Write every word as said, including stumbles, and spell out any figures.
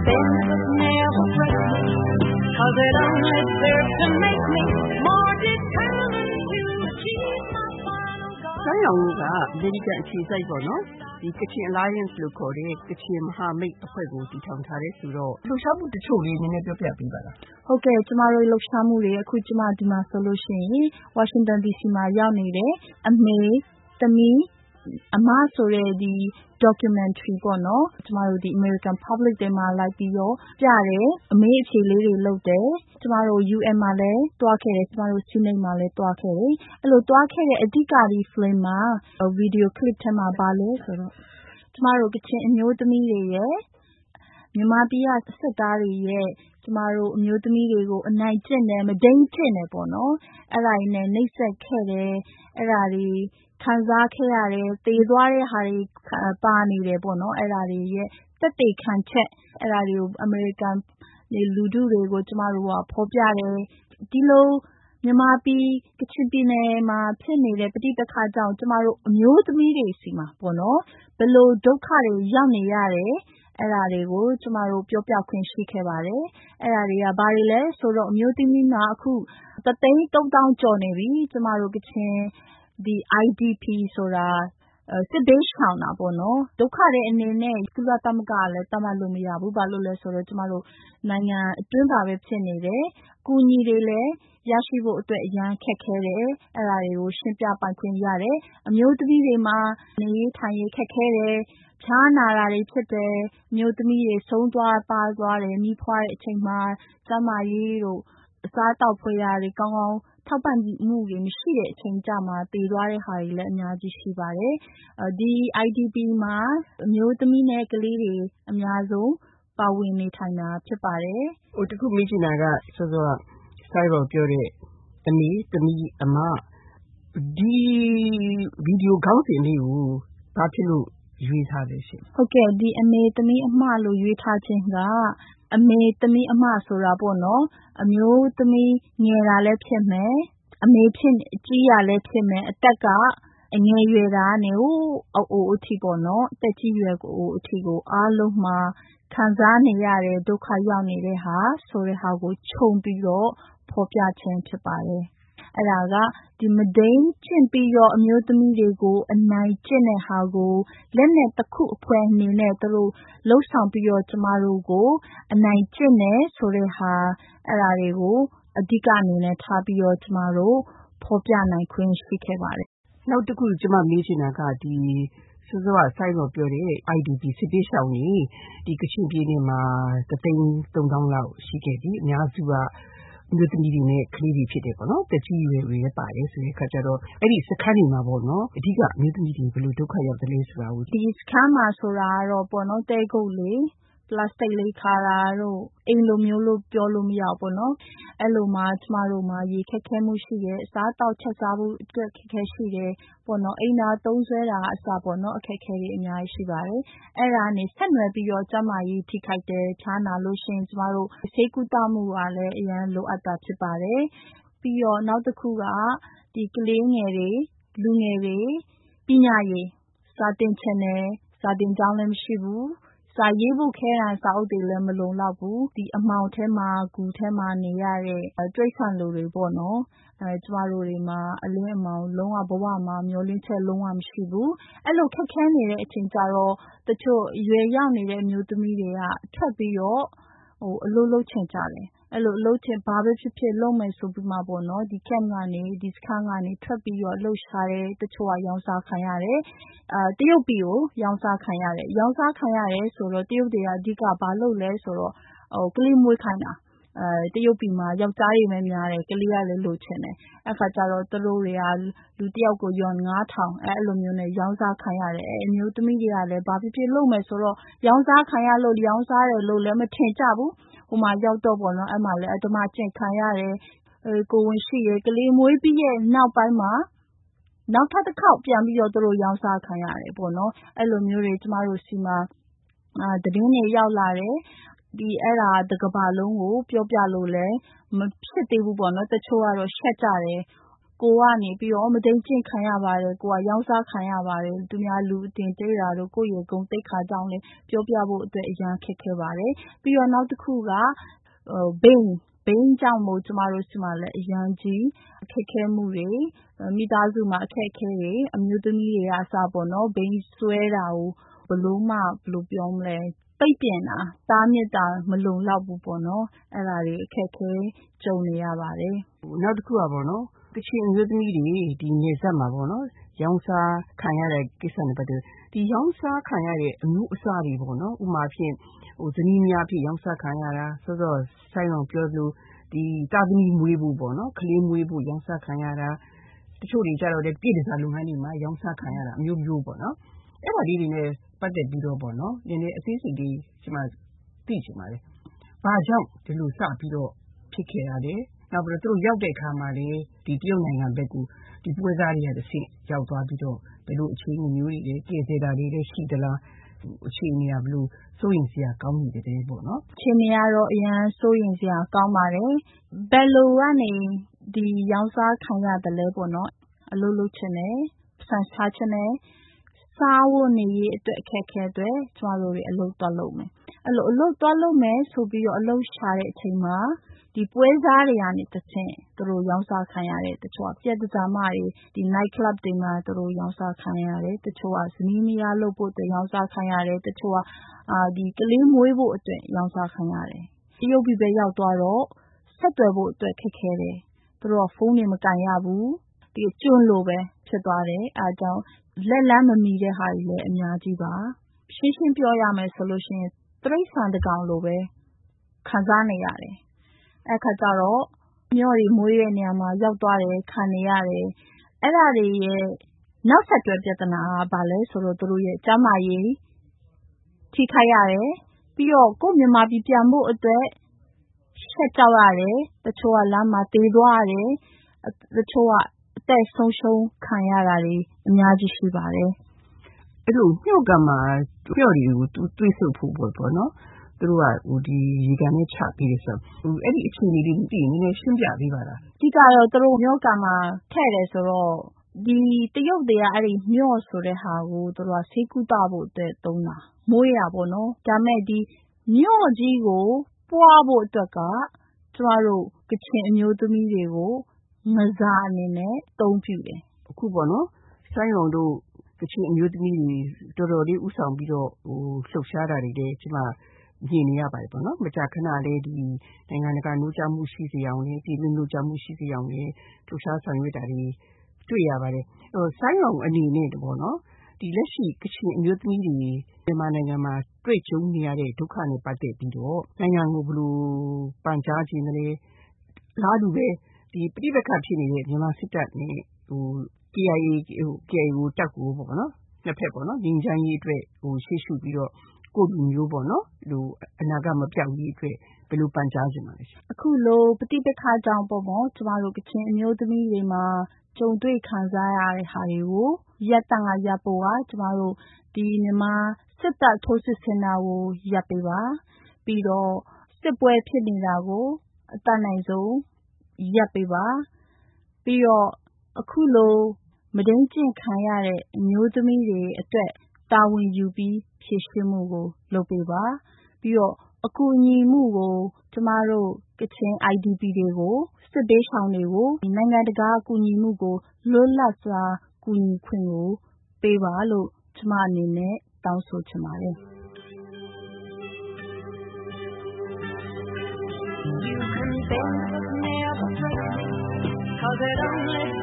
business never breaks me, 'cause it only serves to make me more determined to achieve my final goal. ဆောင်းရောင်က American အခြေစိုက်ပေါ့နော်ဒီ Kachin Alliance လို့ခေါ်တဲ့ Kachin မဟာမိတ်အဖွဲ့ကိုတည်ထောင်ထားတယ်ဆိုတော့လှူရှားမှုတချို့လေးနည်းနည်းပြောပြပေးပါလားဟုတ်ကဲ့ကျမတို့လှူရှားမှုတွေအခုကျမဒီမှာဆိုလို့ရှိရင် Washington ဒီ စီ မှာရောက်နေတယ်အမေသမီးအမဆိုတဲ့ဒီ documentary ပေါ့နော်ကျမတို့ဒီ American Public တွေမှာလိုက်ပြီးတော့ပြတယ်အမေအခြေလေးတွေလုပ်တယ်ကျမတို့ U N မှာလည်းတွားခဲ့တယ်ကျမတို့ Senate မှာလည်းတွားခဲ့တယ်အဲ့လိုတွားခဲ့တဲ့အဓိကဒီ film မှာ video clip ထဲမှာပါလဲဆိုတော့ကျမတို့ကချင်အမျိုးသမီးတွေရဲ့မြန်မာပြည်ကစစ်သားတွေရဲ့ကျမတို့အမျိုးသမီးတွေကိုအနိုင်ကျင့်တယ်မဒိန်ကျင့်တယ်ပေါ့နော်အဲ့ဒါတွေနဲ့နှိပ်စက်ခဲ့တယ်အဲ့ဒါတွေခံစားခဲ့ရတယ်တေသွားတဲ့ဟာတွေပါနေတယ်ပေါ့နော်အဲ့ဒါတွေရဲ့တက်တေခံချက်အဲ့ဒါတွေကိုအမေရိကန်လူထုတွေကိုကျမတို့ကဖော်ပြတယ်ဒီလိုမြန်မာပြည်ကချင်ပြည်နယ်မှာဖြစ်နေတဲ့ပဋိပက္ခကြောင့်ကျမတို့အမျိုးသမီးတွေစီမှာပေါ့နော်ဘယ်လိုဒုက္ခတွေရောက်နေရတယ်အဲ့ဒါတွေကိုကျမတို့ပြောပြခွင့်ရှိခဲ့ပါတယ်အဲ့ဒါတွေကဘာတွေလဲဆိုတော့အမျိုးသမီးမှာအခုတသိန်းသုံးသောင်းကျော်နေပြီကျမတို့ကချင်ဒီ I D P ဆိုတာစစ်ဘေးရှောင်တာပေါ့နော်ဒုက္ခတွေအနေနဲ့ကုလသမဂ္ဂကလည်းတတ်မှတ်လို့မရဘူးဘာလို့လဲဆိုတော့ကျမတို့နိုင်ငံအတွင်းပါပဲဖြစ်နေတယ်ကူညီတွေလည်းရရှိဖို့အတွက်အရန်ခက်ခဲတယ်အဲ့ဒါတွေကိုရှင်းပြပိုင်ခွင့်ရတယ်အမျိုးသမီးတွေမှာနေထိုင်ရေးခက်ခဲတယ်ချားနာတာတွေဖြစ်တယ်မျိုးသမီးတွေဆုံးသွားပါသွားတယ်မိဖွားတဲ့အချိန်မှာကျမကြီးတို့အစားတောက်ဖွယ်ရာတွေကောင်းကောင်းထောက်ပံ့မှုတွေမရှိတဲ့အချိန်ကြမှာတည်သွားတဲ့ဟာတွေလည်းအများကြီးရှိပါတယ်ဒီ I D P မှာအမျိုးသမီးနဲ့ကလေးတွေအများဆုံးပါဝင်နေထိုင်တာဖြစ်ပါတယ်ဟိုတခုမိချင်တာကစောစောစိုက်ပေါ်ပြောတဲ့အမေသမီးအမဒီဗီဒီယိုခေါင်းစဉ်လေးကိုဘာဖြစ်လို့ရွေးထားလဲရှင်ဟုတ်ကဲ့ဒီအမေသမီးအမလို့ရွေးထားခြင်းကအမေသမီးအမဆိုတာပေါ့နော်အမျိုးသမီးငယ်တာလည်းဖြစ်မယ်အမေဖြစ်ကြီးရလည်းဖြစ်မယ်အသက်ကအငယ်ရွယ်တာနဲ့ဟိုအိုအိုအထိပေါ့နော်အသက်ကြီးရွယ်ကိုအထိကိုအားလုံးမှာခံစားနေရတဲ့ဒုက္ခရောက်နေတဲ့ဟာဆိုတဲ့ဟာကိုခြုံပြီးတော့ဖော်ပြခြင်းဖြစ်ပါတယ်အဲ့ဒါကဒီမဒိန်ကျင့်ပြီးတော့အမျိုးသမီးတွေကိုအနိုင်ကျင့်တဲ့ဟာကိုလက်နဲ့တစ်ခုအဖွဲအနေနဲ့သူတို့လှုပ်ဆောင်ပြီးတော့ကျမတို့ကိုအနိုင်ကျင့်တယ်ဆိုတဲ့ဟာအဲ့ဒါတွေကိုအဓိကအနေနဲ့ထားပြီးတော့ကျမတို့ဖော်ပြနိုင်ခွင့်ရှိခဲ့ပါတယ်နောက်တစ်ခုကျမမေးချင်တာကဒီစောစောကစိုက်ပေါ်ပြောတဲ့ I D P စစ်ပေးရှောင်နေဒီကချင်ပြည်နယ်မှာတသိန်းသုံးသောင်းလောက်ရှိခဲ့ပြီအများစုကမြို့သမီးတွေနဲ့ကလေးတွေဖြစ်တယ်ပေါ့နော်တက်ကြီးရွယ်တွေလည်းပါတယ်ဆိုတဲ့အခါကျတော့အဲ့ဒီစခန်းတွေမှာပေါ့နော်အဓိကမြို့သမီးတွေဘယ်လိုဒုက္ခရောက်တယ်လဲဆိုတာကိုဒီစခန်းမှာဆိုတာတော့ပေါ့နော်တဲကုတ်လေးပလတ်စတစ်လေးခါတာတို့အိမ်လိုမျိုးလို့ပြောလို့မရဘူးပေါ့နော်အဲ့လိုမှကျမတို့မှာရေခက်ခဲမှုရှိတယ်အစားတောက်ချက်စားဖို့အတွက်ခက်ခဲရှိတယ်ပေါ့နော်အိမ်သာသုံးဆွဲတာအစားပေါ့နော်အခက်ခဲတွေအများကြီးရှိပါတယ်အဲ့ဒါနဲ့ဆက်နွယ်ပြီးတော့ကျမကြီးထိခိုက်တယ်ချားနာလို့ရှိရင်ကျမတို့ဆေးကုသမှုကလည်းအရင်လိုအပ်တာဖြစ်ပါတယ်ပြီးတော့နောက်တစ်ခုကဒီကလေးငယ်တွေလူငယ်တွေပညာရေးစာသင်ချင်တယ်စာသင်ကျောင်းလည်းမရှိဘူးစာရေးဖို့ခဲတာစာအုပ်တွေလည်းမလုံလောက်ဘူးဒီအမောင်ထဲမှာဂူထဲမှာနေရတဲ့တိရစ္ဆာန်လူတွေပေါ့နော်အဲကျမတို့တွေမှာအလင်းအမောင်လုံးဝဘဝမှာမျောလင်းချက်လုံးဝမရှိဘူးအဲ့လိုခက်ခဲနေတဲ့အချိန်ကျတော့တချို့ရွယ်ရောက်နေတဲ့အမျိုးသမီးတွေကထွက်ပြီးတော့ဟိုအလုပ်လုပ်ချင်ကြတယ်အဲ့လိုအလုပ်ချင်ဘာပဲဖြစ်ဖြစ်လုပ်မယ်ဆိုပြီးမှပေါ့နော်ဒီ camp ကနေဒီစခန်းကနေထွက်ပြီးတော့လှုပ်ရှားတယ်တချို့ကရောင်းစားခံရတယ်အာတရုတ်ပြည်ကိုရောင်းစားခံရတယ်ရောင်းစားခံရတယ်ဆိုတော့တရုတ်တွေကအဓိကဘာလုပ်လဲဆိုတော့ဟိုကလေးမွေးခိုင်းတာအဲတရုတ်ပြည်မှာယောက်ျားတွေပဲများတယ်ကလေးကလည်းလိုချင်တယ်အဲ့ခါကျတော့သူတို့တွေကလူတစ်ယောက်ကိုယွမ်ငါးထောင်အဲ့လိုမျိုးနဲ့ရောင်းစားခံရတယ်အဲ့အမျိုးသမီးတွေကလည်းဘာဖြစ်ဖြစ်လုပ်မယ်ဆိုတော့ရောင်းစားခံရလို့ရောင်းစားတယ်လို့လည်းမထင်ကြဘူးဟိုမှာရောက်တော့ပေါ့နော်အဲ့မှာလည်းအဓမ္မကျင့်ခံရတယ်အဲကိုဝင်ရှိရကလေးမွေးပြီးရဲ့နောက်ပိုင်းမှာနောက်ထပ်တစ်ခေါက်ပြန်ပြီးတော့သူတို့ရောင်းစားခံရတယ်ပေါ့နော်အဲ့လိုမျိုးတွေကျမတို့စီမှာအာတည်င်းတွေရောက်လာတယ်ဒီအဲ့ဒါတကဘာလုံးကိုပြောပြလို့လဲမဖြစ်သေးဘူးပေါ့နော်တချို့ကတော့ရှက်ကြတယ်ကိုကနေပြီးတော့မဒိန်ကျင့်ခံရပါတယ်ကိုကရောင်းစားခံရပါတယ်သူများလူအတင်တေးတာတို့ကိုယ့်ရဲ့ဂုဏ်သိက္ခာကြောင့်လည်းပြောပြဖို့အတွက်အရန်ခက်ခဲပါတယ်ပြီးတော့နောက်တစ်ခုကဘိန်းဘိန်းကြောင့်မို့ကျမတို့ဆီမှာလည်းအရန်ကြီးအခက်ခဲမှုတွေမိသားစုမှာအခက်ခဲတွေအမျိုးသမီးတွေအစားပေါ့နော်ဘိန်းဆွဲတာကိုဘလို့မှဘလို့ပြောမလဲပိတ်ပင်တာတားမြစ်တာမလုံလောက်ဘူးပေါ့နော်အဲ့ဒါတွေအခက်ခဲကြုံနေရပါတယ်နောက်တစ်ခုကပေါ့နော်ကချင်အမျိုးသမီးတွေဒီနေဆက်မှာပေါ့နော်ရောင်းစားခံရတဲ့ကိစ္စနဲ့ပတ်သက်ဒီရောင်းစားခံရတဲ့အမှုအစတွေပေါ့နော်ဥပမာဖြင့်ဟိုဇနီးများဖြစ်ရောင်းစားခံရတာဆိုတော့ဆိုင်အောင်ပြောလို့ဒီတာသမီမွေးဖို့ပေါ့နော်ကလေးမွေးဖို့ရောင်းစားခံရတာတချို့တွေကြတော့လေပြည်တစားလုပ်ငန်းတွေမှာရောင်းစားခံရတာအမျိုးမျိုးပေါ့နော်အဲ့ဒါလေးတွေနဲ့ပတ်သက်ပြီးတော့ပေါ့နော်နည်းနည်းအသေးစိတ်လေးကျွန်မသိချင်ပါတယ်ဘာကြောင့်ဒီလိုစပြီးတော့ဖြစ်ခဲ့ရလဲနောက်ပြီးတော့သူတို့ရောက်တဲ့အခါမှာလေဒီတရုတ်နိုင်ငံဘက်ကဒီပွဲစားတွေရတဲ့ဆင့်ရောက်သွားပြီးတော့ဘယ်လိုအခြေအနေမျိုးတွေလဲကျေစေတာတွေလည်းရှိသလားအခြေအနေကဘယ်လိုစိုးရင်စရာကောင်းနေတယ်ပေါ့နော်အခြေအနေကတော့အရန်စိုးရင်စရာကောင်းပါတယ်ဘယ်လိုကနေဒီရောင်းစားခံရတယ်လဲပေါ့နော်အလုပ်လုပ်ချင်တယ်ဆန်စားချင်တယ်စားဝတ်နေရေးအတွက်အခက်အခဲတွေကျမတို့တွေအလုပ်သွားလုပ်မယ်အဲ့လိုအလုပ်သွားလုပ်မယ်ဆိုပြီးတော့အလုပ်ရှာတဲ့အချိန်မှာဒီပွဲစားတွေကနေတစ်ဆင့်သူတို့ရောင်းစားခံရတယ်တချို့ကပြက်တစားမတွေဒီ night club တွေမှာသူတို့ရောင်းစားခံရတယ်တချို့ကဇနီးမယားလုပ်ဖို့အတွက်ရောင်းစားခံရတယ်တချို့ကအာဒီကလေးမွေးဖို့အတွက်ရောင်းစားခံရတယ်တရုတ်ပြည်ပဲရောက်သွားတော့ဆက်သွယ်ဖို့အတွက်ခက်ခဲတယ်သူတို့ကဖုန်းတွေမကင်ရဘူးဒီကျွန်းလိုပဲဖြစ်သွားတယ်အဲအကြောင်းလက်လန်းမမီတဲ့ဟာတွေလည်းအများကြီးပါရှင်းရှင်းပြောရမယ်ဆိုလို့ရှိရင်တရိတ်ဆန်တကောင်လိုပဲခံစားနေရတယ်အဲ့ခါကျတော့မျိုးတွေမွေးတဲ့နေရာမှာရောက်သွားတယ်ခံနေရတယ်အဲ့ဒါတွေရဲ့နောက်ဆက်တွဲပြဿနာကဘာလဲဆိုတော့သူတို့ရဲ့ကျန်းမာရေးထိခိုက်ရတယ်ပြီးတော့ကိုယ်မြန်မာပြည်ပြန်ဖို့အတွက်ရှက်ကြောက်ရတယ်တချို့ကလမ်းမှာတေးသွားရတယ်တချို့ကအသက်ဆုံးရှုံးခံရတာတွေအများကြီးရှိပါတယ်အဲ့လိုညှော့ကမှာညှော့တွေကိုသူတွေးဆုပ်ဖို့ပေါ့နော်သူတို့ကဟိုဒီရေကန်နဲ့ချပြီးတယ်ဆိုဟိုအဲ့ဒီအခြေအနေလေးသိရင်နည်းနည်းရှင်းပြပေးပါလားဒီကတော့သူတို့မြို့ကမှာထည့်တယ်ဆိုတော့ဒီတရုတ်တွေကအဲ့ဒီမြို့ဆိုတဲ့ဟာကိုသူတို့ကဆေးကုသဖို့အတွက်သုံးတာမွေးရပါတော့ဒါမဲ့ဒီမြို့ကြီးကိုပွားဖို့အတွက်ကကျမတို့ကချင်အမျိုးသမီးတွေကိုငစားအနေနဲ့သုံးပြတယ်အခုပေါ့နော်ဆိုင်းရုံတို့ကချင်အမျိုးသမီးတွေတော်တော်လေးဥဆောင်ပြီးတော့ဟိုလှုပ်ရှားတာတွေလည်းကျမမြင်နေရပါတယ်ပေါ့နော်မကြာခဏလေးဒီနိုင်ငံတကာနှိုးကြားမှုရှိစေအောင်လေပြည်တွင်းနှိုးကြားမှုရှိစေအောင်လေလှုပ်ရှားဆောင်ရွက်တာတွေတွေ့ရပါတယ်ဟိုဆိုင်းရုံအနေနဲ့ပေါ့နော်ဒီလက်ရှိကချင်အမျိုးသမီးတွေမြန်မာနိုင်ငံမှာတွေ့ကြုံနေရတဲ့ဒုက္ခနဲ့ပတ်သက်ပြီးတော့နိုင်ငံကိုဘယ်လိုပန်ကြားခြင်းလဲလားလူပဲဒီပြိပက္ခဖြစ်နေတဲ့မြန်မာစစ်တပ်နဲ့ဟို K I A ဟို K I A ကိုတက်ကိုပေါ့နော်နှစ်ဖက်ပေါ့နော်ငြိမ်းချမ်းရေးအတွက်ဟိုရှေ့ရှုပြီးတော့ကိုလူမျိုးပေါ့နော်ဟိုအနာဂတ်မပြောင်းရေးအတွက်ဘယ်လိုပန်ကြားခြင်းပါလဲအခုလိုပဋိပက္ခကြောင့်ပေါ့ပေါ့ကျမတို့ကချင်အမျိုးသမီးတွေမှာကြုံတွေ့ခံစားရတဲ့ဟာတွေကိုရပ်တန့်ကရပ်ဖို့ကကျမတို့ဒီမြန်မာစစ်တပ်ထိုးစစ်ဆင်တာကိုရပ်ပေးပါပြီးတော့စစ်ပွဲဖြစ်နေတာကိုအတတ်နိုင်ဆုံးရပ်ပေးပါပြီးတော့အခုလိုမဒိန်ကျင့်ခံရတဲ့အမျိုးသမီးတွေအတွက်တာဝန်ယူပြီးဖြည့်ရှင်းမှုကိုလုပ်ပေးပါပြီးတော့အကူအညီမှုကိုကျမတို့ကချင် I D P တွေကိုစစ်ဘေးရှောင်တွေကိုနိုင်ငံတကာအကူအညီမှုကိုလွတ်လပ်စွာကူညီခွင့်ကိုပေးပါလို့ကျမအနေနဲ့တောင်းဆိုချင်ပါတယ် You can bend but never break me, 'cause it only